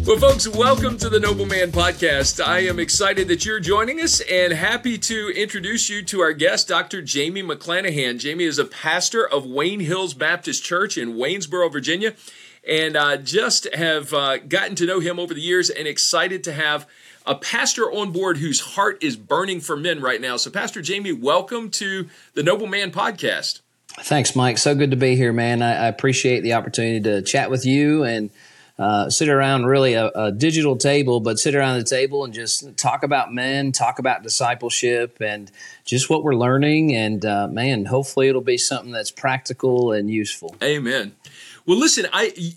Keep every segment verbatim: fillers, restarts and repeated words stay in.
Well, folks, welcome to the Noble Man Podcast. I am excited that you're joining us and happy to introduce you to our guest, Doctor Jamie McClanahan. Jamie is a pastor of Wayne Hills Baptist Church in Waynesboro, Virginia, and uh, just have uh, gotten to know him over the years and excited to have a pastor on board whose heart is burning for men right now. So, Pastor Jamie, welcome to the Noble Man Podcast. Thanks, Mike. So good to be here, man. I, I appreciate the opportunity to chat with you and Uh, sit around really a, a digital table, but sit around the table and just talk about men, talk about discipleship and just what we're learning. And uh, man, hopefully it'll be something that's practical and useful. Amen. Well, listen, I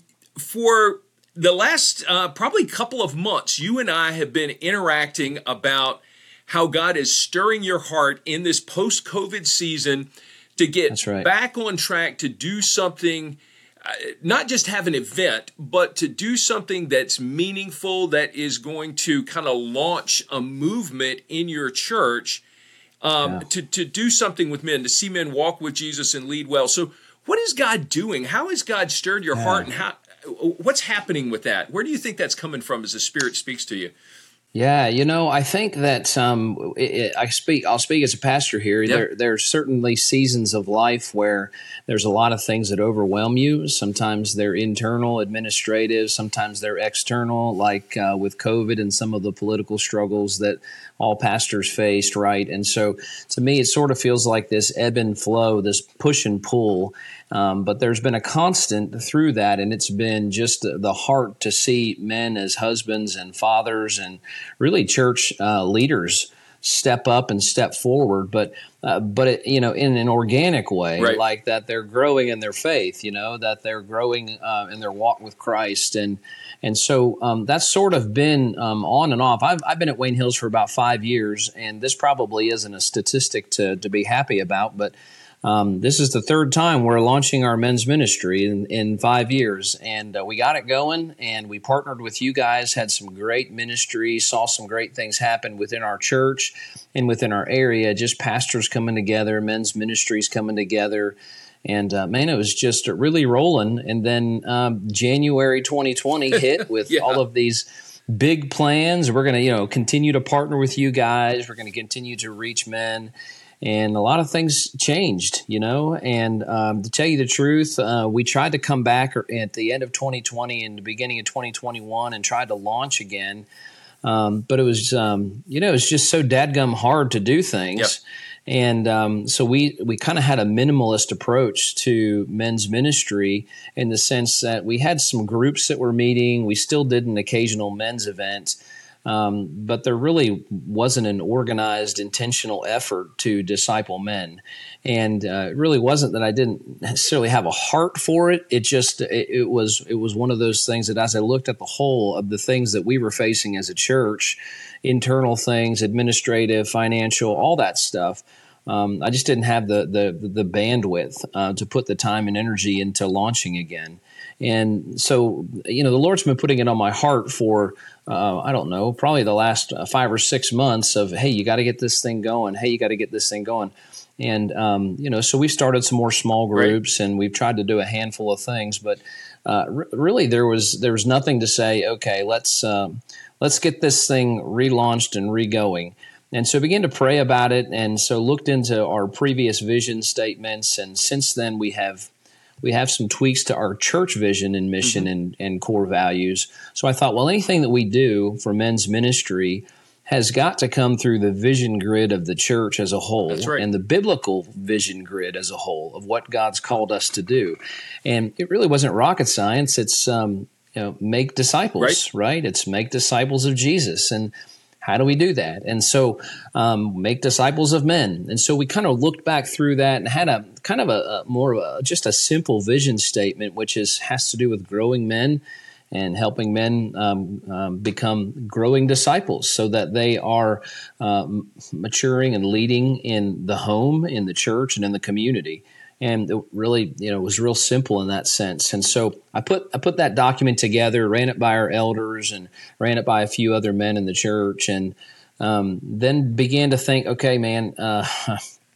for the last uh, probably couple of months, you and I have been interacting about how God is stirring your heart in this post-COVID season to get That's right. back on track to do something. Uh, not just have an event, but to do something that's meaningful, that is going to kind of launch a movement in your church, um, yeah. to, to do something with men, to see men walk with Jesus and lead well. So what is God doing? How has God stirred your yeah. heart, and how? What's happening with that? Where do you think that's coming from as the Spirit speaks to you? Yeah, you know, I think that um, it, it, I speak. I'll speak as a pastor here. Yep. There, there are certainly seasons of life where there's a lot of things that overwhelm you. Sometimes they're internal, administrative. Sometimes they're external, like uh, with COVID and some of the political struggles that all pastors faced, right? And so, to me, it sort of feels like this ebb and flow, this push and pull. Um, but there's been a constant through that, and it's been just the, the heart to see men as husbands and fathers and really church uh, leaders step up and step forward, but uh, but it, you know, in an organic way, right. like that they're growing in their faith, you know, that they're growing uh, in their walk with Christ, and and so um, that's sort of been um, on and off. I've I've been at Wayne Hills for about five years, and this probably isn't a statistic to to be happy about, but. Um, this is the third time we're launching our men's ministry in, in five years, and uh, we got it going, and we partnered with you guys, had some great ministry, saw some great things happen within our church and within our area, just pastors coming together, men's ministries coming together, and uh, man, it was just really rolling. And then um, January twenty twenty hit with yeah. all of these big plans. We're going to, you know, continue to partner with you guys. We're going to continue to reach men. And a lot of things changed, you know, and um, to tell you the truth, uh, we tried to come back at the end of twenty twenty and the beginning of twenty twenty-one and tried to launch again. Um, but it was, um, you know, it was just so dadgum hard to do things. Yep. And um, so we, we kind of had a minimalist approach to men's ministry in the sense that we had some groups that were meeting. We still did an occasional men's event. Um, but there really wasn't an organized, intentional effort to disciple men. And uh, it really wasn't that I didn't necessarily have a heart for it. It just, it, it was it was one of those things that as I looked at the whole of the things that we were facing as a church, internal things, administrative, financial, all that stuff, um, I just didn't have the the, the bandwidth uh, to put the time and energy into launching again. And so, you know, the Lord's been putting it on my heart for, uh, I don't know, probably the last uh, five or six months of, hey, you got to get this thing going. Hey, you got to get this thing going. And, um, you know, so we've started some more small groups, right. and we've tried to do a handful of things. But uh, r- really, there was there was nothing to say, okay, let's um, let's get this thing relaunched and re-going. And so I began to pray about it, and so looked into our previous vision statements. And since then, we have We have some tweaks to our church vision and mission mm-hmm. and, and core values. So I thought, well, anything that we do for men's ministry has got to come through the vision grid of the church as a whole. That's right. And the biblical vision grid as a whole of what God's called us to do. And it really wasn't rocket science. It's um, you know, make disciples, right. right? It's make disciples of Jesus. And how do we do that? And so um, make disciples of men. And so we kind of looked back through that and had a kind of a, a more of a, just a simple vision statement, which is has to do with growing men and helping men um, um, become growing disciples so that they are uh, maturing and leading in the home, in the church, and in the community. And it really, you know, it was real simple in that sense. And so I put I put that document together, ran it by our elders, and ran it by a few other men in the church, and um, then began to think, okay, man, uh,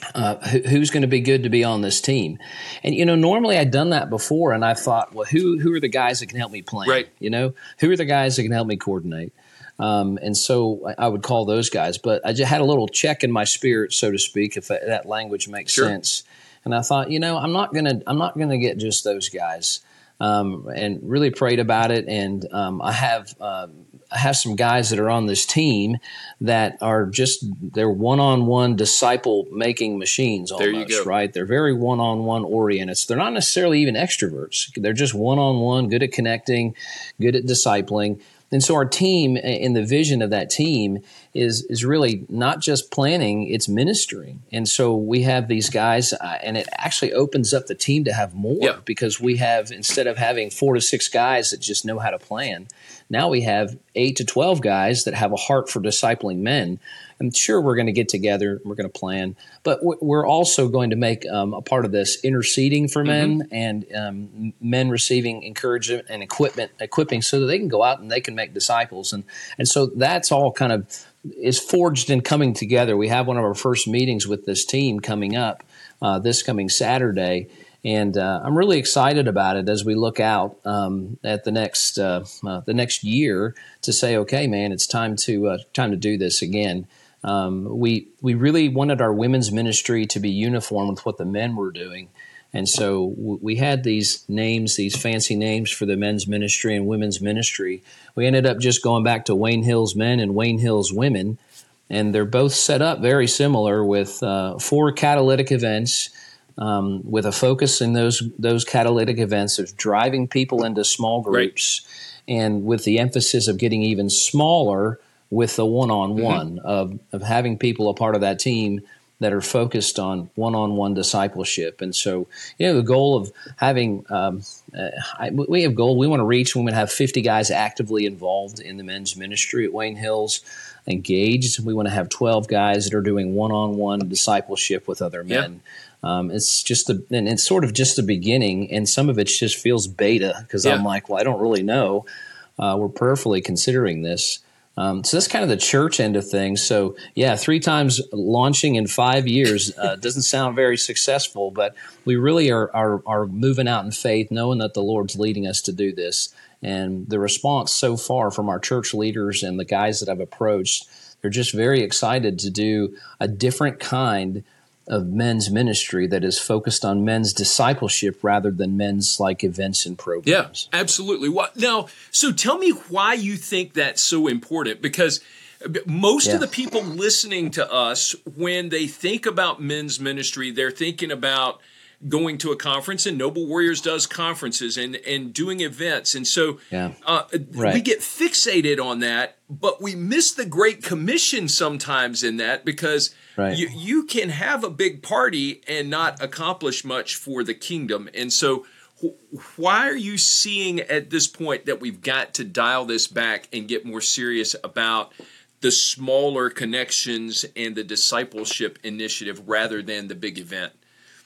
Uh, who, who's going to be good to be on this team? And, you know, normally I'd done that before and I thought, well, who who are the guys that can help me plan? Right. You know, who are the guys that can help me coordinate? Um, and so I, I would call those guys. But I just had a little check in my spirit, so to speak, if that, that language makes Sure. sense. And I thought, you know, I'm not going to I'm not going to get just those guys. Um, and really prayed about it. And um, I have uh, I have some guys that are on this team that are just they're one-on-one disciple-making machines almost, There you go. right? They're very one-on-one oriented. So they're not necessarily even extroverts. They're just one-on-one, good at connecting, good at discipling. And so our team, in the vision of that team, is is really not just planning, it's ministering. And so we have these guys, uh, and it actually opens up the team to have more Yeah. because we have, instead of having four to six guys that just know how to plan, now we have eight to twelve guys that have a heart for discipling men. I'm sure we're going to get together, we're going to plan, but we're also going to make um, a part of this interceding for men Mm-hmm. and um, men receiving encouragement and equipment, equipping so that they can go out and they can make disciples. And, and so that's all kind of is forged in coming together. We have one of our first meetings with this team coming up uh, this coming Saturday. And uh, I'm really excited about it as we look out um, at the next uh, uh, the next year to say, okay, man, it's time to uh, time to do this again. Um, we we really wanted our women's ministry to be uniform with what the men were doing, and so w- we had these names, these fancy names for the men's ministry and women's ministry. We ended up just going back to Wayne Hills Men and Wayne Hills Women, and they're both set up very similar with uh, four catalytic events. Um, with a focus in those those catalytic events of driving people into small groups, right. And with the emphasis of getting even smaller with the one-on-one, mm-hmm. of, of having people a part of that team that are focused on one-on-one discipleship. And so, you know, the goal of having um, uh, I, we have goal we want to reach. We want to have fifty guys actively involved in the men's ministry at Wayne Hills, engaged. We want to have twelve guys that are doing one-on-one discipleship with other men. Yeah. Um, it's just the, and it's sort of just the beginning, and some of it just feels beta because yeah. I'm like, well, I don't really know. Uh, we're prayerfully considering this. Um, so that's kind of the church end of things. So yeah, three times launching in five years uh, doesn't sound very successful, but we really are, are are moving out in faith, knowing that the Lord's leading us to do this. And the response so far from our church leaders and the guys that I've approached, they're just very excited to do a different kind of men's ministry that is focused on men's discipleship rather than men's like events and programs. Yeah, absolutely. Well, now, so tell me why you think that's so important, because most yeah. of the people listening to us, when they think about men's ministry, they're thinking about going to a conference, and Noble Warriors does conferences and, and doing events. And so yeah. uh, right. we get fixated on that, but we miss the Great Commission sometimes in that, because right. you, you can have a big party and not accomplish much for the kingdom. And so wh- why are you seeing at this point that we've got to dial this back and get more serious about the smaller connections and the discipleship initiative rather than the big event?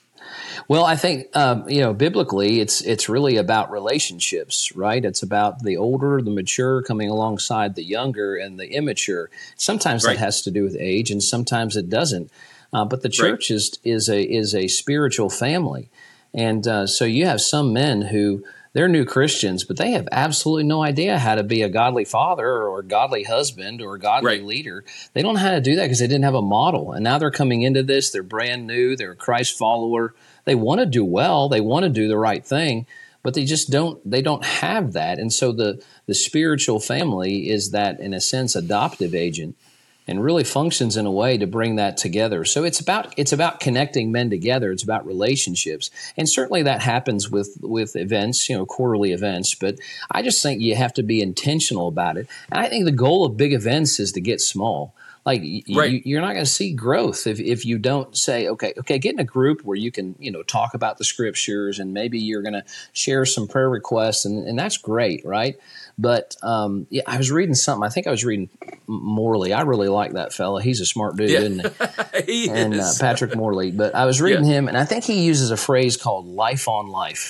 Well, I think, um, you know, biblically, it's it's really about relationships, right? It's about the older, the mature coming alongside the younger and the immature. Sometimes right. that has to do with age, and sometimes it doesn't. Uh, but the church right. is is a is a spiritual family, and uh, so you have some men who they're new Christians, but they have absolutely no idea how to be a godly father or a godly husband or a godly right. leader. They don't know how to do that because they didn't have a model. And now they're coming into this. They're brand new. They're a Christ follower. They want to do well. They want to do the right thing, but they just don't, they don't have that. And so the, the spiritual family is that, in a sense, adoptive agent, and really functions in a way to bring that together. So it's about it's about connecting men together. It's about relationships, and certainly that happens with with events, you know, quarterly events. But I just think you have to be intentional about it. And I think the goal of big events is to get small. Like y- right. you, you're not going to see growth if, if you don't say, okay, okay, get in a group where you can, you know, talk about the scriptures, and maybe you're going to share some prayer requests, and, and that's great, right? But um, yeah, I was reading something. I think I was reading Morley. I really like that fella. He's a smart dude, yeah. isn't he? he and is. Uh, Patrick Morley. But I was reading yeah. him, and I think he uses a phrase called "life on life."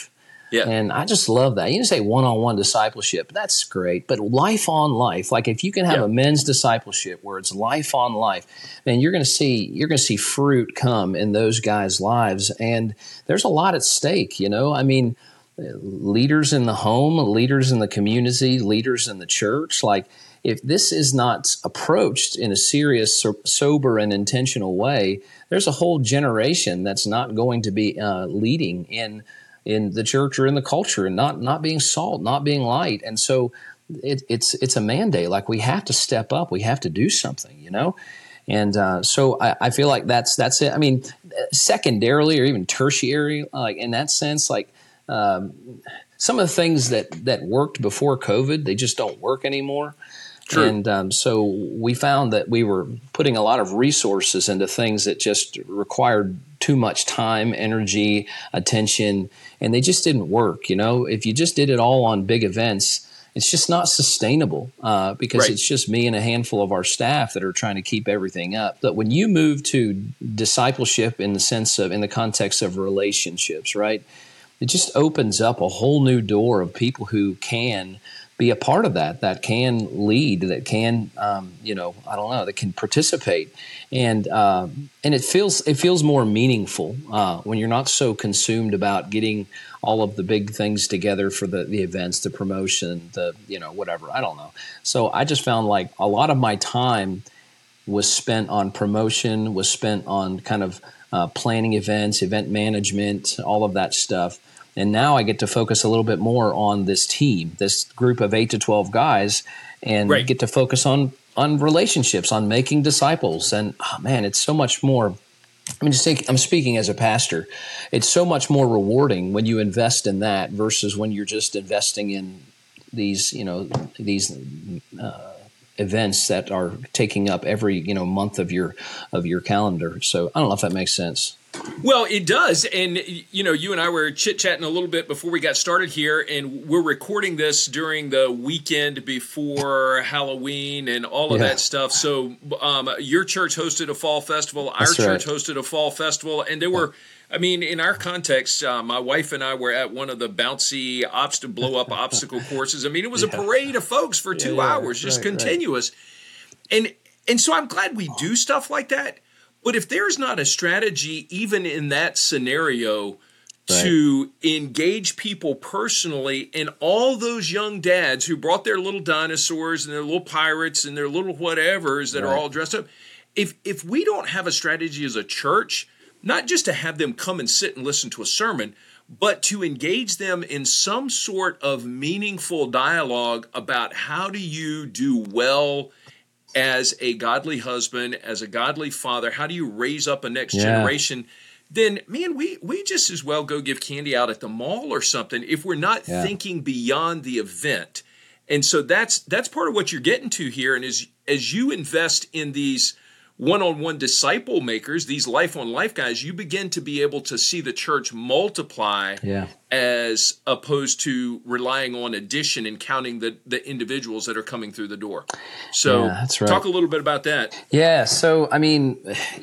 Yeah. And I just love that. You can say one-on-one discipleship. That's great. But life on life, like if you can have Yeah. a men's discipleship where it's life on life, man, you're going to see you're going to see fruit come in those guys' lives. And there's a lot at stake, you know? I mean, leaders in the home, leaders in the community, leaders in the church, like if this is not approached in a serious, sober, and intentional way, there's a whole generation that's not going to be uh, leading in in the church or in the culture, and not not being salt, not being light. And so it, it's it's a mandate. Like we have to step up. We have to do something, you know. And uh, so I, I feel like that's that's it. I mean, secondarily or even tertiary, like in that sense, like um, some of the things that that worked before COVID, they just don't work anymore. True. And um, so we found that we were putting a lot of resources into things that just required too much time, energy, attention, and they just didn't work. You know, if you just did it all on big events, it's just not sustainable uh, because right. It's just me and a handful of our staff that are trying to keep everything up. But when you move to discipleship in the sense of, in the context of relationships, right, it just opens up a whole new door of people who can be a part of that, that can lead, that can, um, you know, I don't know, that can participate, and uh, and it feels it feels more meaningful uh, when you're not so consumed about getting all of the big things together for the the events, the promotion, the you know whatever. I don't know. So I just found like a lot of my time was spent on promotion, was spent on kind of uh, planning events, event management, all of that stuff. And now I get to focus a little bit more on this team, this group of eight to twelve guys, and right. get to focus on on relationships, on making disciples. And oh, man, it's so much more. I mean, just think, I'm speaking as a pastor. It's so much more rewarding when you invest in that versus when you're just investing in these, you know, these uh, events that are taking up every you know month of your of your calendar. So I don't know if that makes sense. Well, it does. And, you know, you and I were chit-chatting a little bit before we got started here, and we're recording this during the weekend before Halloween and all of yeah. that stuff. So um, your church hosted a fall festival. Our That's church right. hosted a fall festival. And there were, I mean, in our context, uh, my wife and I were at one of the bouncy obst- blow-up obstacle courses. I mean, it was yeah. a parade of folks for two yeah, yeah. hours, just right, continuous. Right. And And so I'm glad we do stuff like that. But if there's not a strategy, even in that scenario, right. to engage people personally, and all those young dads who brought their little dinosaurs and their little pirates and their little whatevers that right. are all dressed up, if if we don't have a strategy as a church, not just to have them come and sit and listen to a sermon, but to engage them in some sort of meaningful dialogue about how do you do well as a godly husband, as a godly father, how do you raise up a next yeah. generation? Then, man, we we just as well go give candy out at the mall or something if we're not yeah. thinking beyond the event. And so that's that's part of what you're getting to here. And as as you invest in these one-on-one disciple makers, these life-on-life guys, you begin to be able to see the church multiply yeah. as opposed to relying on addition and counting the, the individuals that are coming through the door. So yeah, that's right. Talk a little bit about that. Yeah, so, I mean,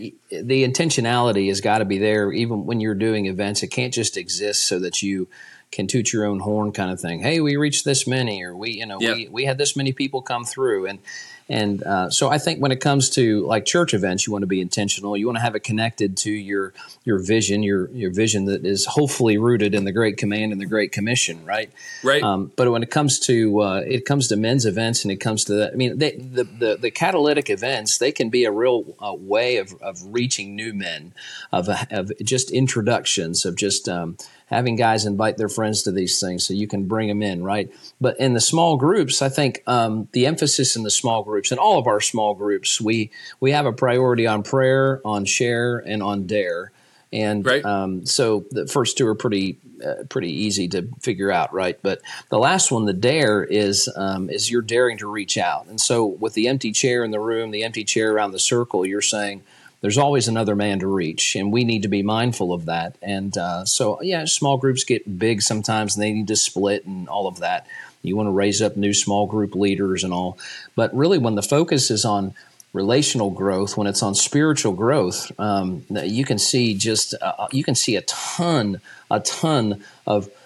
the intentionality has got to be there even when you're doing events. It can't just exist so that you can toot your own horn kind of thing. Hey, we reached this many, or we, you know, yep. we, we had this many people come through. And And uh, so I think when it comes to like church events, you want to be intentional. You want to have it connected to your your vision, your your vision that is hopefully rooted in the Great Command and the Great Commission, right? Right. Um, but when it comes to uh, it comes to men's events and it comes to the, I mean, they, the, the the catalytic events, they can be a real uh, way of of reaching new men, of of just introductions, of just um, having guys invite their friends to these things so you can bring them in, right? But in the small groups, I think um, the emphasis in the small groups, in all of our small groups, we we have a priority on prayer, on share, and on dare. And right. um, so the first two are pretty uh, pretty easy to figure out, right? But the last one, the dare, is um, is you're daring to reach out. And so with the empty chair in the room, the empty chair around the circle, you're saying, there's always another man to reach, and we need to be mindful of that. And uh, so, yeah, small groups get big sometimes, and they need to split and all of that. You want to raise up new small group leaders and all. But really, when the focus is on relational growth, when it's on spiritual growth, um, you can see just uh, you can see a ton, a ton of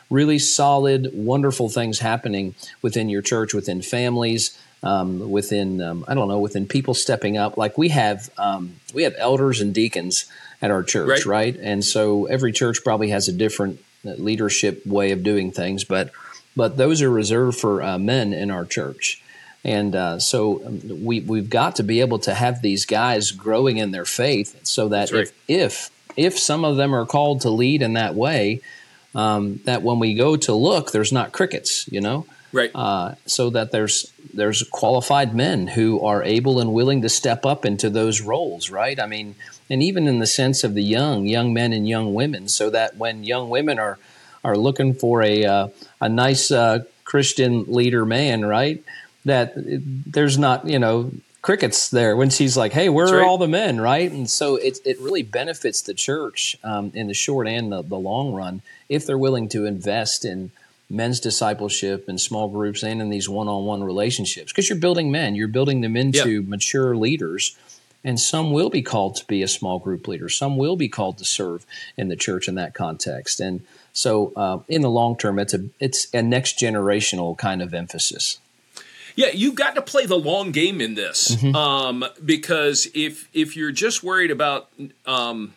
really solid, wonderful things happening within your church, within families, um, within, um, I don't know, within people stepping up. Like we have, um, we have elders and deacons at our church, right. right? And so every church probably has a different leadership way of doing things, but but those are reserved for uh, men in our church. And uh, so we, we've got to be able to have these guys growing in their faith so that right. if, if if some of them are called to lead in that way, um, that when we go to look, there's not crickets, you know? Right. Uh, so that there's there's qualified men who are able and willing to step up into those roles, right? I mean, and even in the sense of the young, young men and young women, so that when young women are are looking for a uh, a nice uh, Christian leader man, right? That there's not, you know, crickets there when she's like, hey, where are all the men, right? And so it it really benefits the church um, in the short and the, the long run if they're willing to invest in men's discipleship and small groups and in these one-on-one relationships. Because you're building men, you're building them into yep. mature leaders, and some will be called to be a small group leader. Some will be called to serve in the church in that context. And so uh, in the long term, it's a it's a next generational kind of emphasis. Yeah, you've got to play the long game in this mm-hmm. um, because if if you're just worried about um,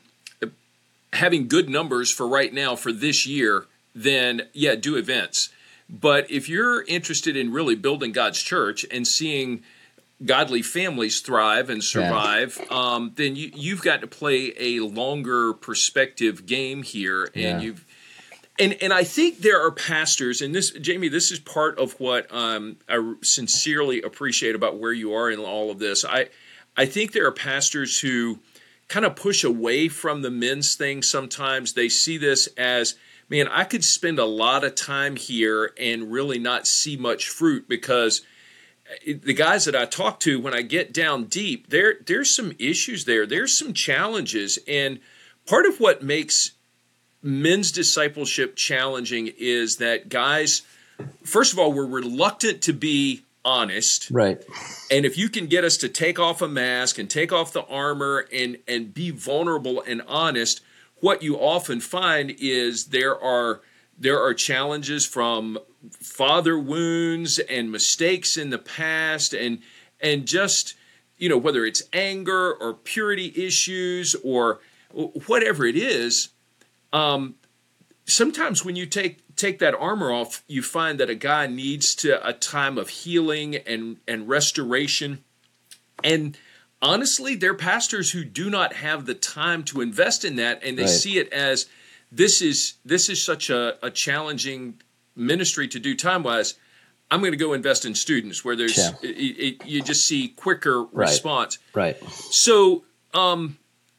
having good numbers for right now for this year, then yeah, do events. But if you're interested in really building God's church and seeing godly families thrive and survive, yeah. um, then you, you've got to play a longer perspective game here, and yeah. you've. And and I think there are pastors, and this, Jamie, this is part of what um, I sincerely appreciate about where you are in all of this. I I think there are pastors who kind of push away from the men's thing sometimes. They see this as, man, I could spend a lot of time here and really not see much fruit because the guys that I talk to, when I get down deep, there there's some issues there. There's some challenges. And part of what makes men's discipleship challenging is that guys, first of all, we're reluctant to be honest. Right. And if you can get us to take off a mask and take off the armor and, and be vulnerable and honest, what you often find is there are there are challenges from father wounds and mistakes in the past and and just, you know, whether it's anger or purity issues or whatever it is. Um, sometimes when you take take that armor off, you find that a guy needs to a time of healing and, and restoration. And honestly, there are pastors who do not have the time to invest in that, and they right. see it as this is this is such a, a challenging ministry to do time-wise. I'm going to go invest in students where there's yeah. it, it, you just see quicker right. response. Right. So, um,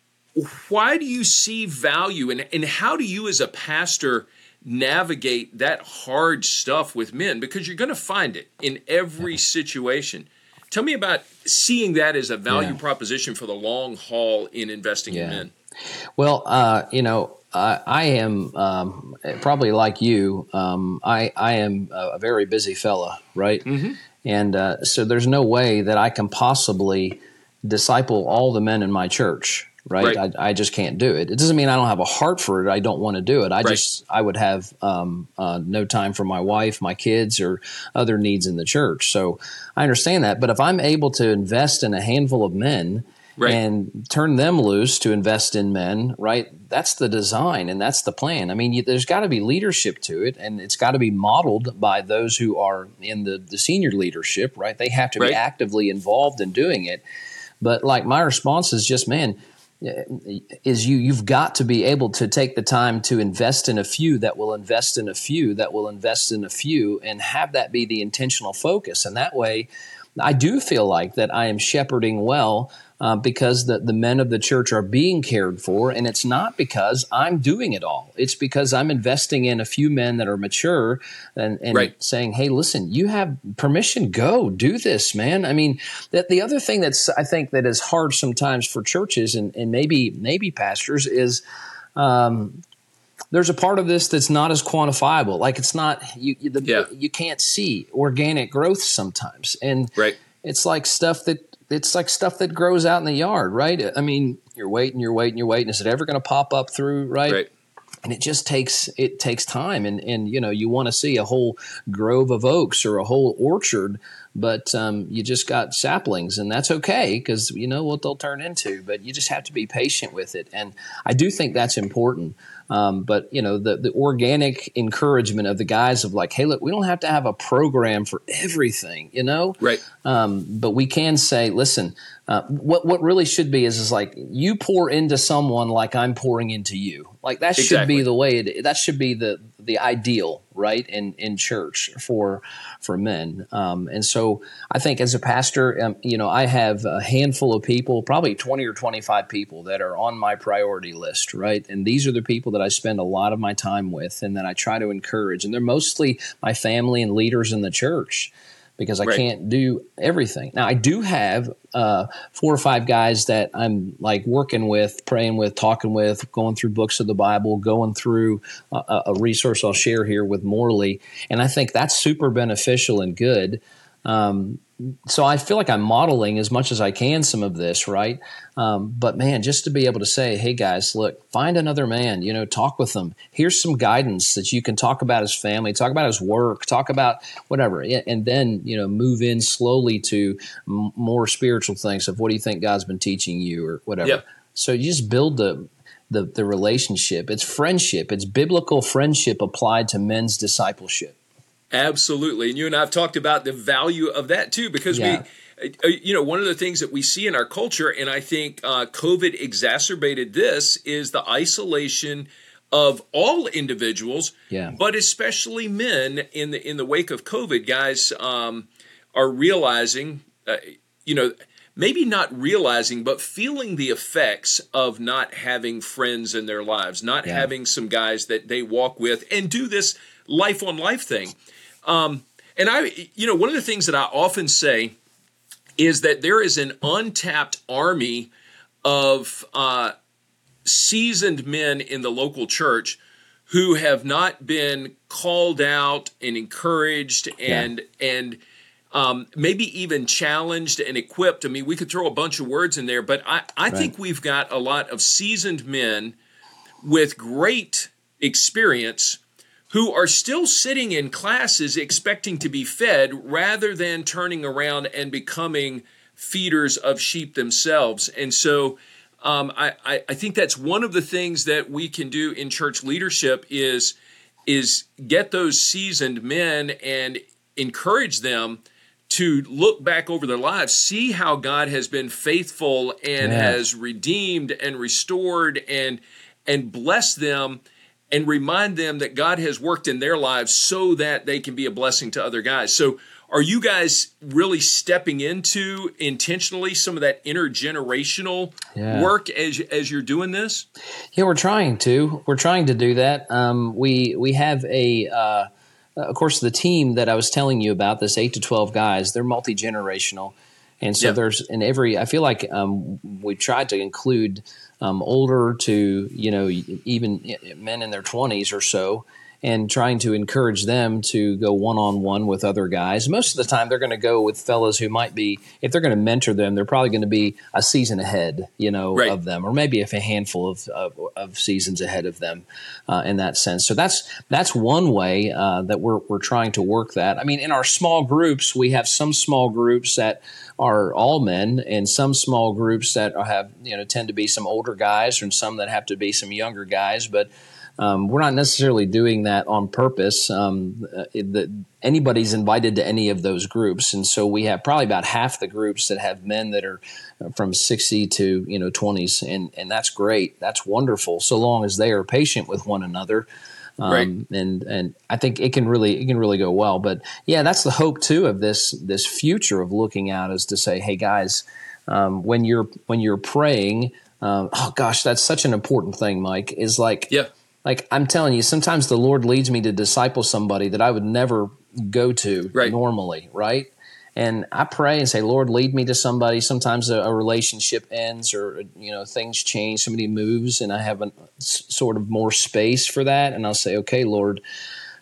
why do you see value, and and how do you as a pastor navigate that hard stuff with men? Because you're going to find it in every situation. Tell me about seeing that as a value yeah. proposition for the long haul in investing yeah. in men. Well, uh, you know, I, I am um, probably like you. Um, I, I am a very busy fella, right? Mm-hmm. And uh, so there's no way that I can possibly disciple all the men in my church. Right. right. I, I just can't do it. It doesn't mean I don't have a heart for it. I don't want to do it. I right. just, I would have um, uh, no time for my wife, my kids, or other needs in the church. So I understand that. But if I'm able to invest in a handful of men right. and turn them loose to invest in men, right, that's the design and that's the plan. I mean, you, there's got to be leadership to it, and it's got to be modeled by those who are in the, the senior leadership, right? They have to right. be actively involved in doing it. But like my response is just, man, is you you've got to be able to take the time to invest in a few that will invest in a few that will invest in a few and have that be the intentional focus. And that way, I do feel like that I am shepherding well uh, because the, the men of the church are being cared for. And it's not because I'm doing it all. It's because I'm investing in a few men that are mature and, and right. saying, hey, listen, you have permission. Go do this, man. I mean, that the other thing that's I think that is hard sometimes for churches and, and maybe maybe pastors is um, there's a part of this that's not as quantifiable. Like it's not you you, the, yeah. you can't see organic growth sometimes, and right. it's like stuff that it's like stuff that grows out in the yard, right? I mean, you're waiting, you're waiting, you're waiting. Is it ever going to pop up through, right? Right. And it just takes it takes time, and and you know you want to see a whole grove of oaks or a whole orchard, but um, you just got saplings, and that's okay because you know what they'll turn into. But you just have to be patient with it, and I do think that's important. Um, but you know the the organic encouragement of the guys of like, hey, look, we don't have to have a program for everything, you know, right? Um, but we can say, listen, uh, what what really should be is is like you pour into someone like I'm pouring into you. Like that should Exactly. be the way it, that should be the the ideal, right? In in church for for men. Um, and so I think as a pastor, um, you know, I have a handful of people, probably twenty or twenty-five people that are on my priority list, right? And these are the people that I spend a lot of my time with and that I try to encourage. And they're mostly my family and leaders in the church, because I Right. can't do everything. Now, I do have uh, four or five guys that I'm like working with, praying with, talking with, going through books of the Bible, going through a, a resource I'll share here with Morley. And I think that's super beneficial and good. Um, so I feel like I'm modeling as much as I can some of this, right? Um, but man, just to be able to say, hey guys, look, find another man, you know, talk with them. Here's some guidance that you can talk about his family, talk about his work, talk about whatever. And then, you know, move in slowly to m- more spiritual things of what do you think God's been teaching you or whatever. Yep. So you just build the, the, the relationship. It's friendship. It's biblical friendship applied to men's discipleship. Absolutely. And you and I have talked about the value of that too, because Yeah. we, you know, one of the things that we see in our culture, and I think uh, COVID exacerbated this, is the isolation of all individuals, Yeah. but especially men in the in the wake of COVID. Guys um, are realizing, uh, you know, maybe not realizing, but feeling the effects of not having friends in their lives, not Yeah. having some guys that they walk with and do this life on life thing. Um, and I, you know, one of the things that I often say is that there is an untapped army of uh, seasoned men in the local church who have not been called out and encouraged and yeah. and um, maybe even challenged and equipped. I mean, we could throw a bunch of words in there, but I, I right. think we've got a lot of seasoned men with great experience who are still sitting in classes expecting to be fed rather than turning around and becoming feeders of sheep themselves. And so um, I, I think that's one of the things that we can do in church leadership is, is get those seasoned men and encourage them to look back over their lives, see how God has been faithful and yeah. has redeemed and restored and and blessed them, and remind them that God has worked in their lives so that they can be a blessing to other guys. So are you guys really stepping into intentionally some of that intergenerational yeah. work as as you're doing this? Yeah, we're trying to. We're trying to do that. Um, we we have a, uh, of course, the team that I was telling you about, this eight to twelve guys, they're multi-generational. And so yeah. there's in every, I feel like um, we tried to include um, older to, you know, even men in their twenties or so, and trying to encourage them to go one-on-one with other guys. Most of the time they're going to go with fellas who might be, if they're going to mentor them, they're probably going to be a season ahead, you know, right. of them, or maybe if a handful of, of, of seasons ahead of them uh, in that sense. So that's that's one way uh, that we're we're trying to work that. I mean, in our small groups, we have some small groups that are all men, and some small groups that have, you know, tend to be some older guys, and some that have to be some younger guys. But um, we're not necessarily doing that on purpose. Um, it, the, anybody's invited to any of those groups, and so we have probably about half the groups that have men that are from sixty to, you know, twenties, and and that's great. That's wonderful, so long as they are patient with one another. Um, right. and, and I think it can really, it can really go well, but yeah, that's the hope too of this, this future of looking out, is to say, hey guys, um, when you're, when you're praying, um, oh gosh, that's such an important thing, Mike, is like, yeah. like I'm telling you, sometimes the Lord leads me to disciple somebody that I would never go to right. normally. Right. And I pray and say, Lord, lead me to somebody. Sometimes a, a relationship ends, or, you know, things change, somebody moves, and I have a s- sort of more space for that. And I'll say, okay, Lord,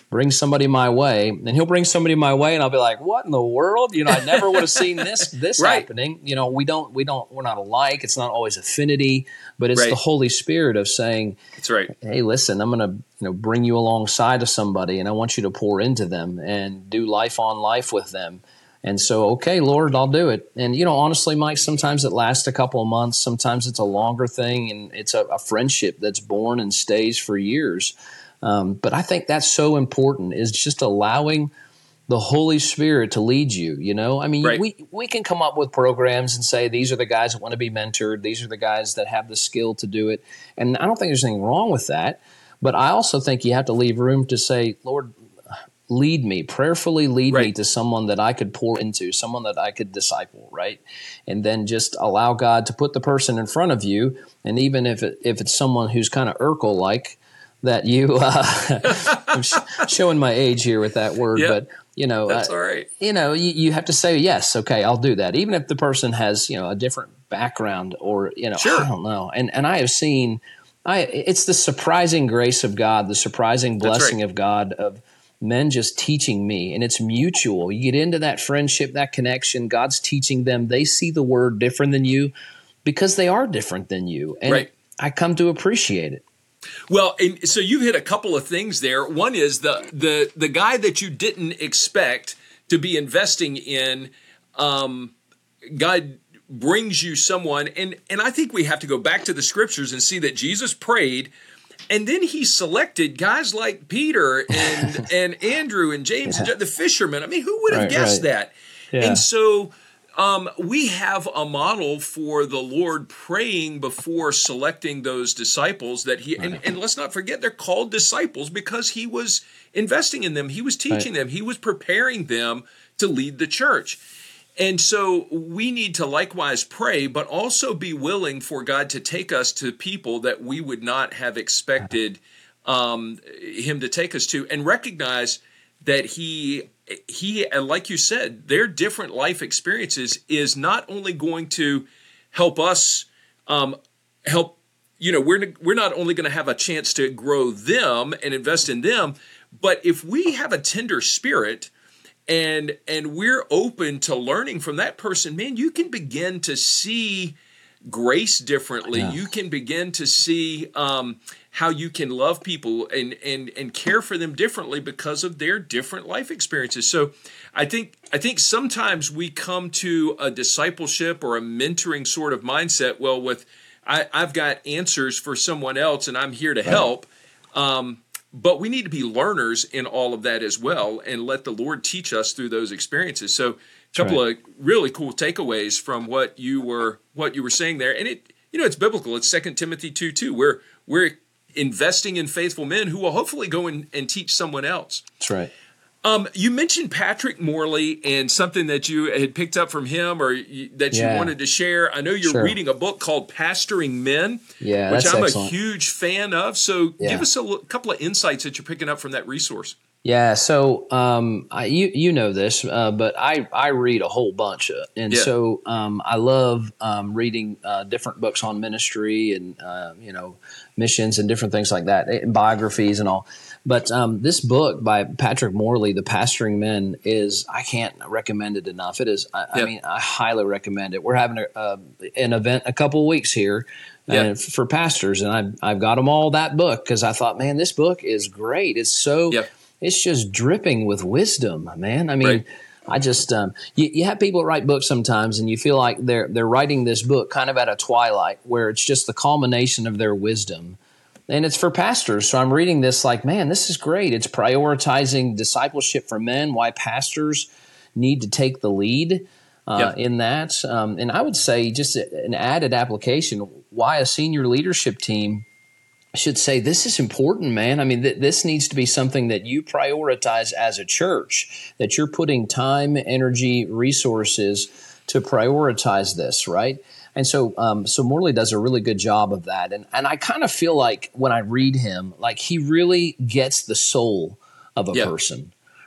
bring somebody my way, and he'll bring somebody my way, and I'll be like, what in the world? You know, I never would have seen this this right. happening. You know, we don't we don't we're not alike. It's not always affinity, but it's right. the Holy Spirit of saying, that's right. Hey, listen, I'm going to you know bring you alongside of somebody, and I want you to pour into them and do life on life with them. And so, okay, Lord, I'll do it. And, you know, honestly, Mike, sometimes it lasts a couple of months. Sometimes it's a longer thing, and it's a, a friendship that's born and stays for years. Um, but I think that's so important, is just allowing the Holy Spirit to lead you, you know? I mean, right. we, we can come up with programs and say, these are the guys that want to be mentored. These are the guys that have the skill to do it. And I don't think there's anything wrong with that. But I also think you have to leave room to say, Lord, lead me, prayerfully lead right. me to someone that I could pour into, someone that I could disciple, right? And then just allow God to put the person in front of you. And even if it, if it's someone who's kind of Urkel-like, that you, uh, I'm sh- showing my age here with that word, yep. but you know, that's uh, all right. You know, you, you have to say, yes, okay, I'll do that. Even if the person has, you know, a different background or, you know, sure. I don't know. And, and I have seen, I, it's the surprising grace of God, the surprising blessing right. of God of men just teaching me, and it's mutual. You get into that friendship, that connection, God's teaching them. They see the word different than you because they are different than you. And right. I come to appreciate it. Well, and so you've hit a couple of things there. One is the the the guy that you didn't expect to be investing in, um, God brings you someone, and and I think we have to go back to the scriptures and see that Jesus prayed, and then he selected guys like Peter and and Andrew and James yeah. and the fishermen. I mean, who would have right, guessed right. that? Yeah. And so um, we have a model for the Lord praying before selecting those disciples that he, right. and, and let's not forget, they're called disciples because he was investing in them. He was teaching right. them. He was preparing them to lead the church. And so we need to likewise pray, but also be willing for God to take us to people that we would not have expected um, him to take us to, and recognize that he, he, and like you said, their different life experiences is not only going to help us um, help, you know, we're, we're not only going to have a chance to grow them and invest in them, but if we have a tender spirit, And and we're open to learning from that person, man, you can begin to see grace differently. Yeah. You can begin to see um, how you can love people and, and and care for them differently because of their different life experiences. So I think I think sometimes we come to a discipleship or a mentoring sort of mindset, well, with I, I've got answers for someone else and I'm here to right. help. Um But we need to be learners in all of that as well and let the Lord teach us through those experiences. So a couple right. of really cool takeaways from what you were what you were saying there. And it you know, it's biblical. It's Second Timothy two two. We're we're investing in faithful men who will hopefully go and, and teach someone else. That's right. Um, you mentioned Patrick Morley and something that you had picked up from him or you, that you yeah. wanted to share. I know you're sure. reading a book called Pastoring Men, yeah, which that's I'm excellent. a huge fan of. So yeah. give us a l- couple of insights that you're picking up from that resource. Yeah, so um, I, you you know this, uh, but I, I read a whole bunch, of, and yeah. so um, I love um, reading uh, different books on ministry and uh, you know missions and different things like that, and biographies and all. But um, this book by Patrick Morley, The Pastoring Men, is I can't recommend it enough. It is, I, yeah. I mean, I highly recommend it. We're having a, uh, an event a couple of weeks here. Yeah. Uh, for pastors, and I've I've got them all that book because I thought, man, this book is great. It's so. Yeah. It's just dripping with wisdom, man. I mean, right. I just um, you, you have people write books sometimes, and you feel like they're they're writing this book kind of at a twilight, where it's just the culmination of their wisdom, and it's for pastors. So I'm reading this like, man, this is great. It's prioritizing discipleship for men. Why pastors need to take the lead uh, yep. in that, um, and I would say just an added application. Why a senior leadership team should say, this is important, man. I mean, th- this needs to be something that you prioritize as a church, that you're putting time, energy, resources to prioritize this, right? And so um, so Morley does a really good job of that. And and I kind of feel like when I read him, like he really gets the soul of a yeah. person,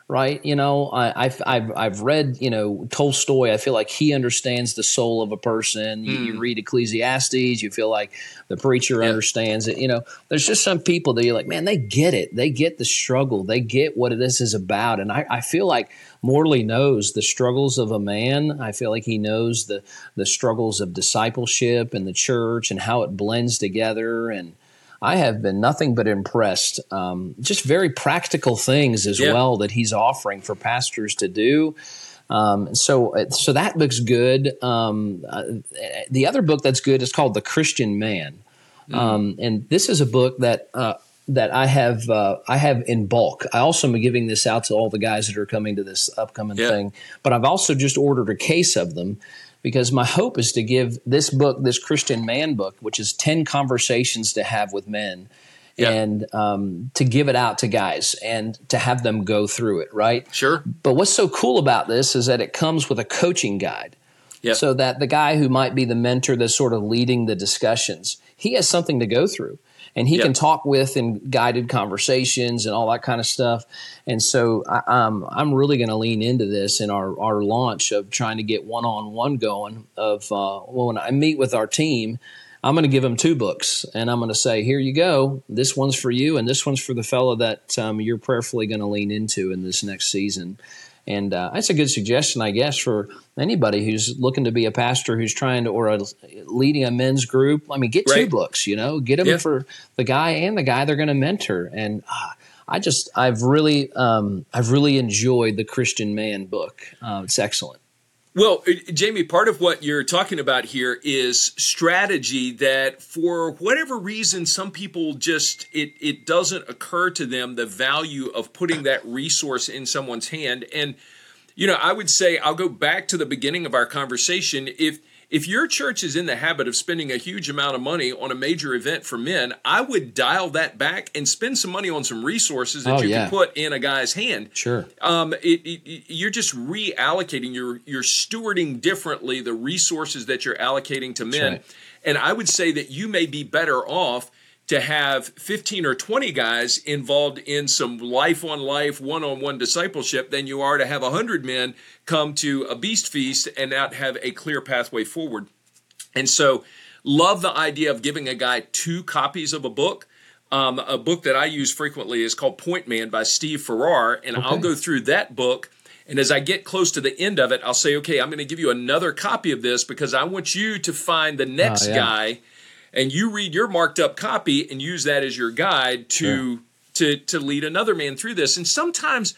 right? You know, I, I've, I've, I've read, you know, Tolstoy. I feel like he understands the soul of a person. You, you Mm. read Ecclesiastes, you feel like the preacher Yeah. understands it. You know, there's just some people that you're like, man, they get it. They get the struggle. They get what this is about. And I, I feel like Morley knows the struggles of a man. I feel like he knows the, the struggles of discipleship and the church and how it blends together. And I have been nothing but impressed. Um, just very practical things as Yeah. well that he's offering for pastors to do. Um, so, so that book's good. Um, uh, the other book that's good is called The Christian Man, Mm. um, and this is a book that uh, that I have uh, I have in bulk. I also am giving this out to all the guys that are coming to this upcoming Yeah. thing, but I've also just ordered a case of them. Because my hope is to give this book, this Christian Man book, which is ten conversations to have with men, Yeah. and um, to give it out to guys and to have them go through it, right? Sure. But what's so cool about this is that it comes with a coaching guide. Yeah. So that the guy who might be the mentor that's sort of leading the discussions, he has something to go through. And he Yeah. can talk with in guided conversations and all that kind of stuff. And so I, um, I'm really going to lean into this in our, our launch of trying to get one-on-one going of uh, well, when I meet with our team, I'm going to give them two books and I'm going to say, here you go. This one's for you. And this one's for the fellow that um, you're prayerfully going to lean into in this next season. And uh, that's a good suggestion, I guess, for anybody who's looking to be a pastor who's trying to, or a, leading a men's group. I mean, get two Right. books, you know, get them Yeah. for the guy and the guy they're going to mentor. And uh, I just, I've really, um, I've really enjoyed the Christian Man book. Uh, it's excellent. Well, uh, Jamie, part of what you're talking about here is strategy that for whatever reason, some people just, it, it doesn't occur to them the value of putting that resource in someone's hand. And, you know, I would say, I'll go back to the beginning of our conversation. If If your church is in the habit of spending a huge amount of money on a major event for men, I would dial that back and spend some money on some resources that Oh, you yeah. can put in a guy's hand. Sure. Um, it, it, you're just reallocating, you're, you're stewarding differently the resources that you're allocating to men. right. And I would say that you may be better off to have fifteen or twenty guys involved in some life-on-life, one-on-one discipleship than you are to have one hundred men come to a beast feast and not have a clear pathway forward. And so love the idea of giving a guy two copies of a book. Um, a book that I use frequently is called Point Man by Steve Farrar, and Okay. I'll go through that book. And as I get close to the end of it, I'll say, okay, I'm going to give you another copy of this because I want you to find the next Oh, yeah. guy, and you read your marked up copy and use that as your guide to, to, to lead another man through this. And sometimes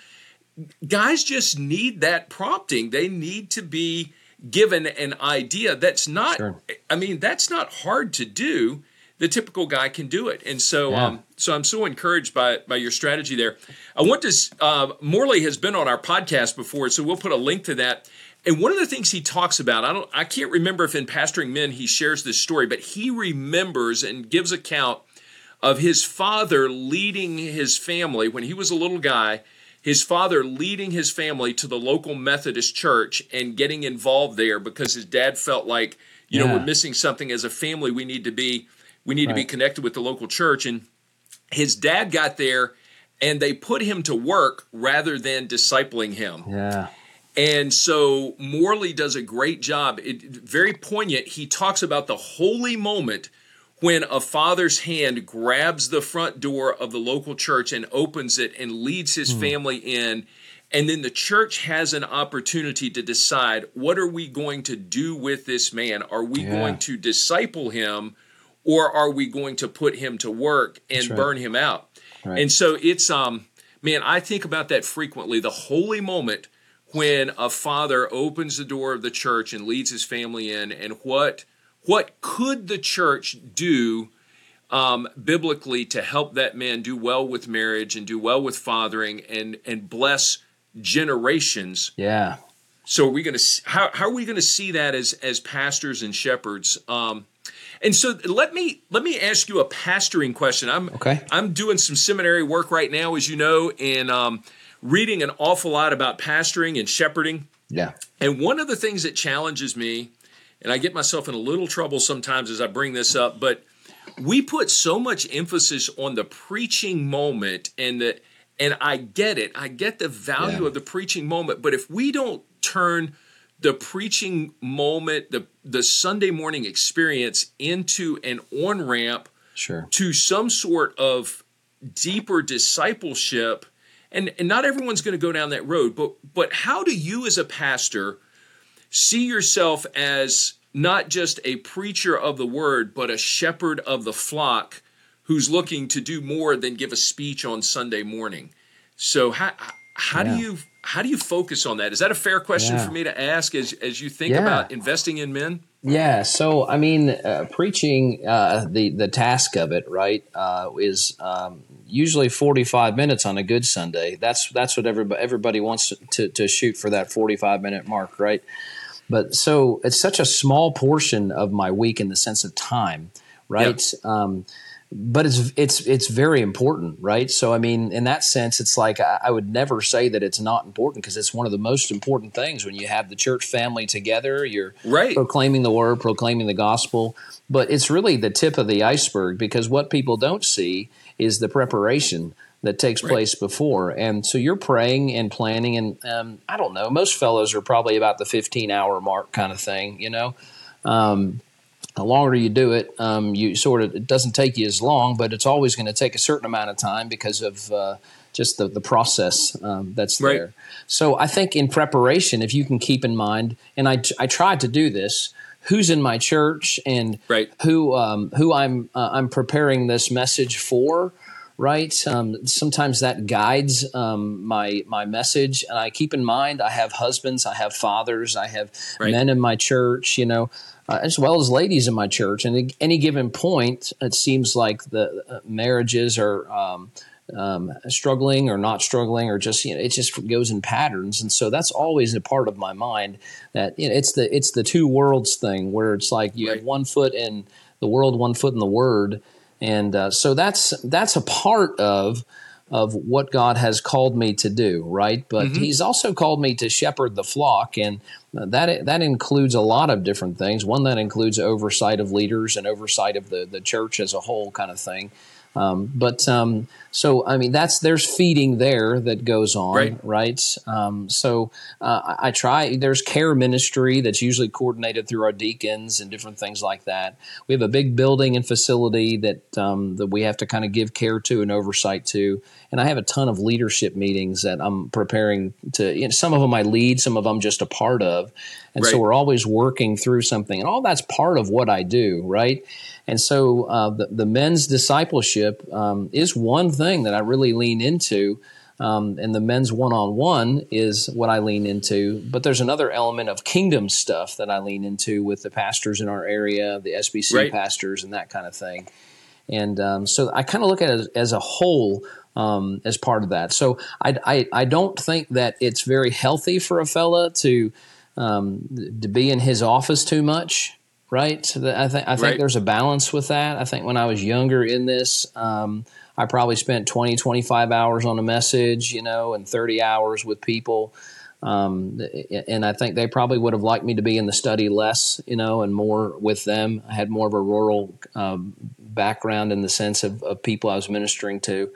guys just need that prompting. They need to be given an idea that's not, Sure. I mean, that's not hard to do. The typical guy can do it. And so Yeah. um, so I'm so encouraged by by your strategy there. I want to, uh, Morley has been on our podcast before, so we'll put a link to that. And one of the things he talks about, I don't, I can't remember if in Pastoring Men he shares this story, but he remembers and gives account of his father leading his family when he was a little guy, his father leading his family to the local Methodist church and getting involved there because his dad felt like, you know, Yeah. we're missing something as a family. We need to be, we need to be Right. connected with the local church. And his dad got there and they put him to work rather than discipling him. Yeah. And so Morley does a great job. It, very poignant. He talks about the holy moment when a father's hand grabs the front door of the local church and opens it and leads his family in. And then the church has an opportunity to decide, what are we going to do with this man? Are we Yeah. going to disciple him, or are we going to put him to work and That's right. burn him out? Right. And so it's, um, man, I think about that frequently, the holy moment when a father opens the door of the church and leads his family in, and what what could the church do um, biblically to help that man do well with marriage and do well with fathering and and bless generations? Yeah. So are we going to how how are we going to see that as as pastors and shepherds? Um, and so let me let me ask you a pastoring question. I'm Okay. I'm doing some seminary work right now, as you know, and um, reading an awful lot about pastoring and shepherding. Yeah. And one of the things that challenges me, and I get myself in a little trouble sometimes as I bring this up, but we put so much emphasis on the preaching moment and the And I get it. I get the value Yeah. of the preaching moment. But if we don't turn the preaching moment, the, the Sunday morning experience into an on-ramp Sure. to some sort of deeper discipleship, and, and not everyone's going to go down that road, but but how do you as a pastor see yourself as not just a preacher of the word, but a shepherd of the flock who's looking to do more than give a speech on Sunday morning? So how how Yeah. do you how do you focus on that? Is that a fair question Yeah. for me to ask as as you think Yeah. about investing in men? Yeah, so I mean, uh, preaching, uh, the the task of it, right, uh, is um, usually forty-five minutes on a good Sunday. That's that's what everybody everybody wants to to shoot for, that forty-five minute mark, right? But so it's such a small portion of my week in the sense of time, right? Yeah. Um, but it's it's it's very important, right? So I mean, in that sense, it's like I, I would never say that it's not important, because it's one of the most important things when you have the church family together. You're Right. proclaiming the word, proclaiming the gospel, but it's really the tip of the iceberg, because what people don't see is the preparation that takes Right. place before. And so you're praying and planning, and um, I don't know, most fellows are probably about the fifteen hour mark kind of thing, you know. Um, the longer you do it, um, you sort of, it doesn't take you as long, but it's always going to take a certain amount of time because of uh, just the, the process um, that's Right. there. So I think in preparation, if you can keep in mind, and I, I tried to do this, who's in my church and Right. who um, who I'm uh, I'm preparing this message for, right? Um, sometimes that guides um, my my message, and I keep in mind I have husbands, I have fathers, I have Right. men in my church, you know, uh, as well as ladies in my church. And at any given point, it seems like the uh, marriages are um, um, struggling or not struggling, or just, you know, it just goes in patterns. And so that's always a part of my mind, that, you know, it's the it's the two worlds thing, where it's like you Right. have one foot in the world, one foot in the word. And uh, so that's that's a part of of what God has called me to do, right? But Mm-hmm. He's also called me to shepherd the flock, and that that includes a lot of different things. One, that includes oversight of leaders and oversight of the the church as a whole, kind of thing. Um, but um, so, I mean, that's there's feeding there that goes on, Right. right? Um, so uh, I, I try. There's care ministry that's usually coordinated through our deacons and different things like that. We have a big building and facility that um, that we have to kind of give care to and oversight to. And I have a ton of leadership meetings that I'm preparing to. You know, some of them I lead, some of them just a part of, and Right. so we're always working through something, and all that's part of what I do, right? And so uh, the, the men's discipleship um, is one thing that I really lean into, um, and the men's one-on-one is what I lean into. But there's another element of kingdom stuff that I lean into with the pastors in our area, the S B C Right. pastors, and that kind of thing. And um, so I kind of look at it as, as a whole um, as part of that. So I, I, I don't think that it's very healthy for a fella to um, to be in his office too much. Right. So I think I think Right. there's a balance with that. I think when I was younger in this, um, I probably spent twenty, twenty-five hours on a message, you know, and thirty hours with people. Um, and I think they probably would have liked me to be in the study less, you know, and more with them. I had more of a rural um, background in the sense of, of people I was ministering to.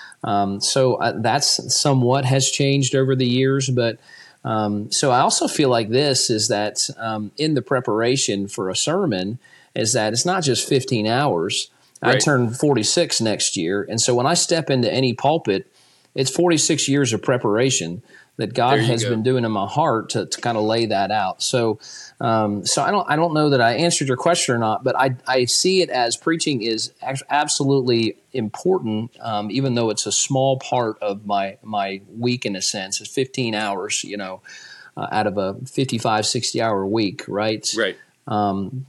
Um, so uh, that's somewhat has changed over the years, but Um, so I also feel like this is that um, in the preparation for a sermon is that it's not just fifteen hours. I Right. turn forty-six next year. And so when I step into any pulpit, it's forty-six years of preparation that God There you has go. been doing in my heart to, to kind of lay that out. So, um, so I don't, I don't know that I answered your question or not, but I, I see it as preaching is act- absolutely important, um, even though it's a small part of my, my week in a sense. It's fifteen hours, you know, uh, out of a fifty-five, sixty hour week, right? Right. Um,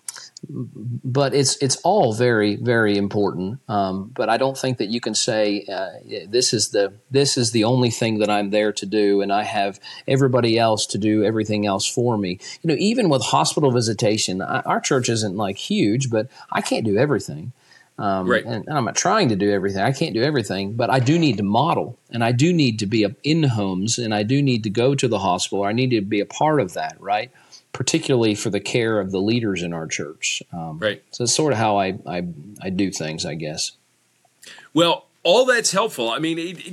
but it's it's all very, very important. Um, but I don't think that you can say uh, this is the this is the only thing that I'm there to do, and I have everybody else to do everything else for me. You know, even with hospital visitation, I, our church isn't like huge, but I can't do everything. Um, Right. and, and I'm not trying to do everything. I can't do everything, but I do need to model, and I do need to be in homes, and I do need to go to the hospital. I need to be a part of that, right? Particularly for the care of the leaders in our church. Um, Right. So it's sort of how I, I, I do things, I guess. Well, all that's helpful. I mean, it, it,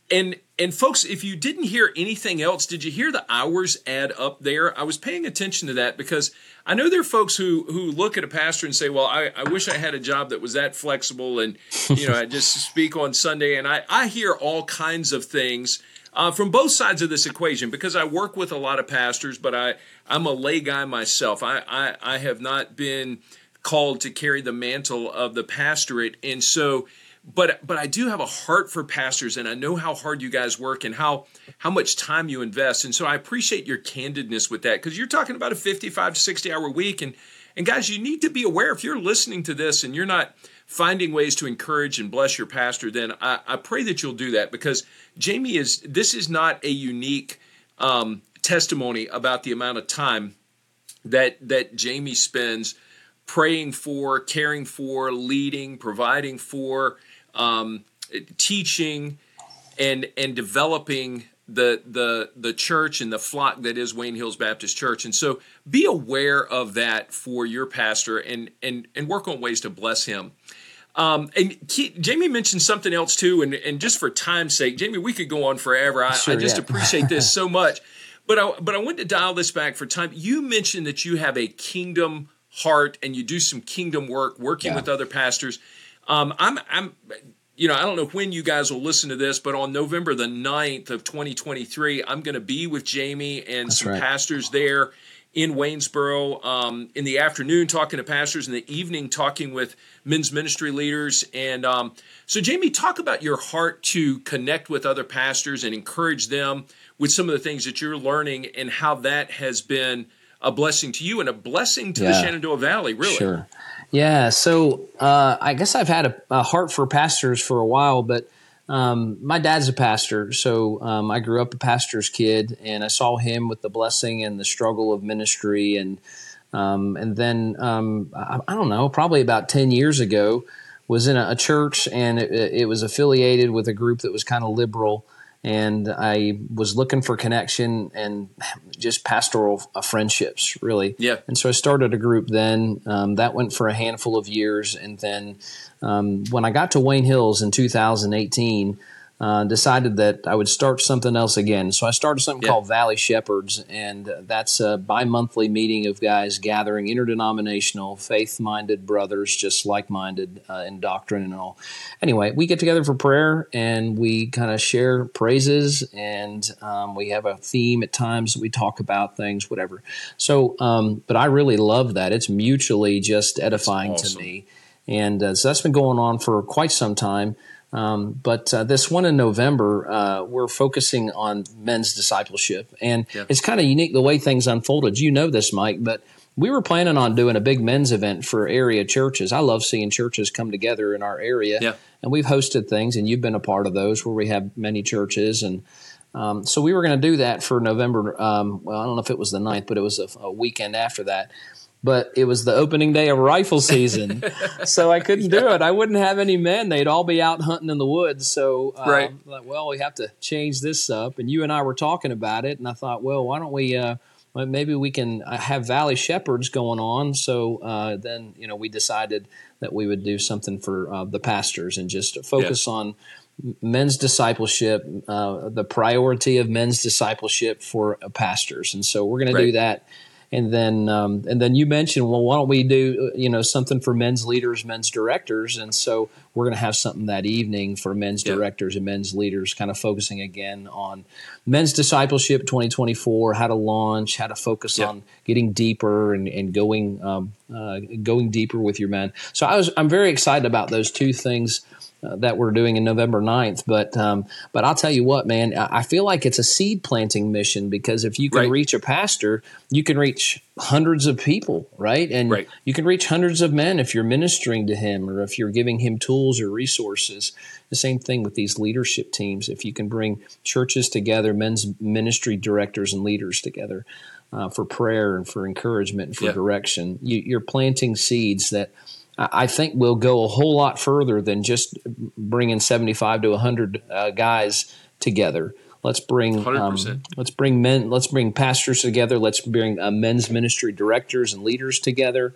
And and folks, if you didn't hear anything else, did you hear the hours add up there? I was paying attention to that because I know there are folks who who look at a pastor and say, well, I, I wish I had a job that was that flexible and, you know, I just speak on Sunday. And I, I hear all kinds of things uh, from both sides of this equation because I work with a lot of pastors, but I, I'm a lay guy myself. I, I, I have not been called to carry the mantle of the pastorate. And so But but I do have a heart for pastors, and I know how hard you guys work and how how much time you invest. And so I appreciate your candidness with that because you're talking about a fifty-five to sixty hour week. And, and guys, you need to be aware if you're listening to this and you're not finding ways to encourage and bless your pastor, then I, I pray that you'll do that because Jamie is this is not a unique um, testimony about the amount of time that that Jamie spends praying for, caring for, leading, providing for, Um, teaching and and developing the the the church and the flock that is Wayne Hills Baptist Church. And so be aware of that for your pastor and and and work on ways to bless him. Um, and Keith, Jamie mentioned something else too, and, and just for time's sake, Jamie, we could go on forever. I, sure, I just yeah. appreciate this so much. But I but I wanted to dial this back for time. You mentioned that you have a kingdom heart and you do some kingdom work working yeah. with other pastors. Um, I'm, I'm, you know, I don't know when you guys will listen to this, but on November the ninth of twenty twenty-three, I'm going to be with Jamie and That's some right. pastors there in Waynesboro um, in the afternoon talking to pastors, in the evening talking with men's ministry leaders. And um, so, Jamie, talk about your heart to connect with other pastors and encourage them with some of the things that you're learning and how that has been a blessing to you and a blessing to yeah. the Shenandoah Valley, really. Sure. Yeah, so uh, I guess I've had a, a heart for pastors for a while, but um, my dad's a pastor, so um, I grew up a pastor's kid, and I saw him with the blessing and the struggle of ministry, and um, and then um, I, I don't know, probably about ten years ago, was in a, a church, and it, it was affiliated with a group that was kind of liberal. And I was looking for connection and just pastoral uh, friendships, really. Yeah. And so I started a group then. Um, that went for a handful of years. And then um, when I got to Wayne Hills in two thousand eighteen, uh, decided that I would start something else again. So I started something Yeah. called Valley Shepherds, and that's a bi-monthly meeting of guys gathering interdenominational, faith-minded brothers, just like-minded uh, in doctrine and all. Anyway, we get together for prayer, and we kind of share praises, and um, we have a theme at times that we talk about things, whatever. So, um, but I really love that. It's mutually just edifying That's awesome. to me. And uh, so that's been going on for quite some time. Um, but uh, this one in November, uh, we're focusing on men's discipleship. And Yeah. it's kind of unique the way things unfolded. You know this, Mike, but we were planning on doing a big men's event for area churches. I love seeing churches come together in our area. Yeah. And we've hosted things, and you've been a part of those where we have many churches. And um, so we were going to do that for November. Um, well, I don't know if it was the ninth, but it was a, a weekend after that. But it was the opening day of rifle season, so I couldn't do it. I wouldn't have any men. They'd all be out hunting in the woods. So, uh, Right. like, well, we have to change this up. And you and I were talking about it, and I thought, well, why don't we uh, well, maybe we can have Valley Shepherds going on. So uh, then, you know, we decided that we would do something for uh, the pastors and just focus Yeah. on men's discipleship, uh, the priority of men's discipleship for uh, pastors. And so we're going to Right. do that. And then, um, and then you mentioned, well, why don't we do, you know, something for men's leaders, men's directors? And so we're going to have something that evening for men's Yeah. directors and men's leaders, kind of focusing again on men's discipleship twenty twenty-four, how to launch, how to focus Yeah. on getting deeper and, and going, um, uh, going deeper with your men. So I was, I'm very excited about those two things Uh, that we're doing in November ninth. But um, but I'll tell you what, man, I I feel like it's a seed planting mission, because if you can Right. reach a pastor, you can reach hundreds of people, right? And Right. you can reach hundreds of men if you're ministering to him or if you're giving him tools or resources. The same thing with these leadership teams. If you can bring churches together, men's ministry directors and leaders together uh, for prayer and for encouragement and for Yeah. direction, you, you're planting seeds that I think we'll go a whole lot further than just bringing seventy-five to one hundred uh, guys together. Let's bring one hundred um, percent. let's bring men. Let's bring pastors together. Let's bring uh, men's ministry directors and leaders together.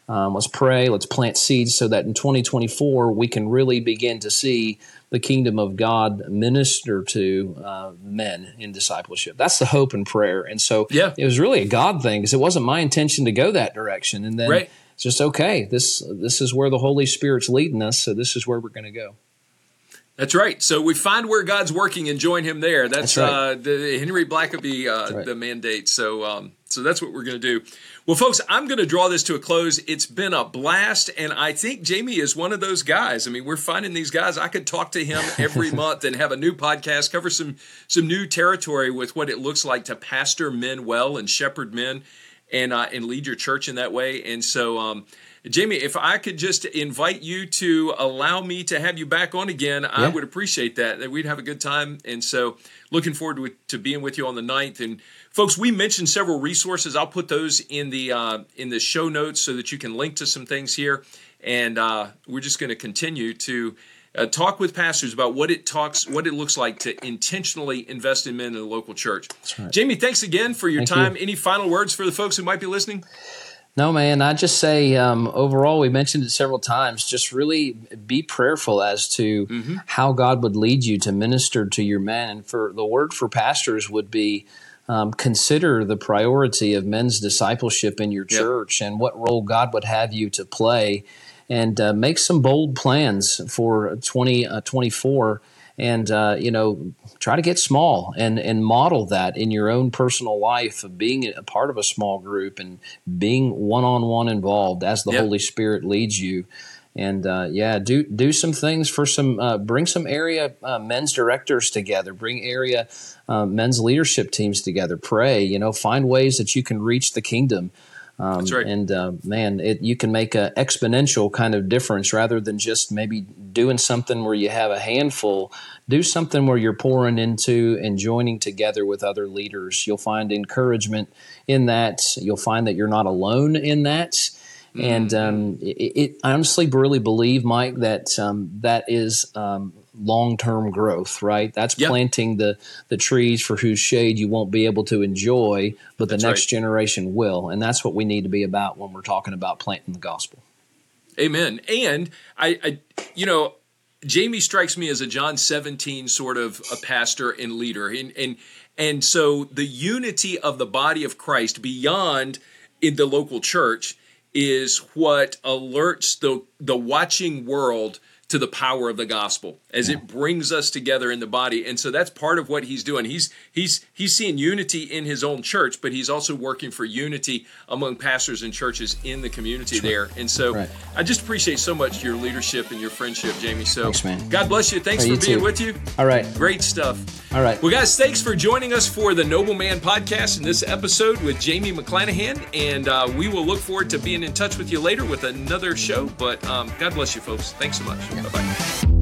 Um, let's pray. Let's plant seeds so that in twenty twenty-four we can really begin to see the kingdom of God minister to uh, men in discipleship. That's the hope and prayer. And so yeah. it was really a God thing, because it wasn't my intention to go that direction. And then right. it's just, okay, this this is where the Holy Spirit's leading us, so this is where we're going to go. That's right. So we find where God's working and join Him there. That's, that's right. uh, the Henry Blackaby, uh, right. the mandate. So, um, so that's what we're going to do. Well, folks, I'm going to draw this to a close. It's been a blast, and I think Jamie is one of those guys. I mean, we're finding these guys. I could talk to him every month and have a new podcast, cover some some new territory with what it looks like to pastor men well and shepherd men, and uh, and lead your church in that way. And so, um, Jamie, if I could just invite you to allow me to have you back on again, yeah. I would appreciate that. That we'd have a good time. And so, looking forward to, to being with you on the ninth. And folks, we mentioned several resources. I'll put those in the uh, in the show notes so that you can link to some things here. And uh, we're just going to continue to uh, talk with pastors about what it talks, what it looks like to intentionally invest in men in the local church. Right. Jamie, thanks again for your Thank time. You. Any final words for the folks who might be listening? No, man, I just say um, overall, we mentioned it several times, just really be prayerful as to mm-hmm. how God would lead you to minister to your men. And for the word for pastors would be um, consider the priority of men's discipleship in your church yep. and what role God would have you to play, and uh, make some bold plans for twenty twenty-four. And, uh, you know, try to get small and, and model that in your own personal life of being a part of a small group and being one-on-one involved as the yep. Holy Spirit leads you. And, uh, yeah, do do some things for some uh, – bring some area uh, men's directors together. Bring area uh, men's leadership teams together. Pray, you know, find ways that you can reach the kingdom. Um, That's right. And, uh, man, it, you can make an exponential kind of difference rather than just maybe doing something where you have a handful. Do something where you're pouring into and joining together with other leaders. You'll find encouragement in that. You'll find that you're not alone in that. Mm-hmm. And um, it, it, I honestly really believe, Mike, that um, that is um, long-term growth, right? That's yep. planting the, the trees for whose shade you won't be able to enjoy, but the that's next right. generation will. And that's what we need to be about when we're talking about planting the gospel. Amen. And I, I you know, Jamie strikes me as a John seventeen sort of a pastor and leader. And, and, and so the unity of the body of Christ beyond in the local church is what alerts the the watching world to the power of the gospel as it brings us together in the body. And so that's part of what he's doing. He's he's he's seeing unity in his own church, but he's also working for unity among pastors and churches in the community there. And so right. I just appreciate so much your leadership and your friendship, Jamie. So thanks, man. God bless you. Thanks hey, for you being too. with you. All right. Great stuff. All right. Well, guys, thanks for joining us for the Noble Man Podcast in this episode with Jamie McClanahan. And uh, we will look forward to being in touch with you later with another show. But um, God bless you, folks. Thanks so much. Yeah. Bye-bye.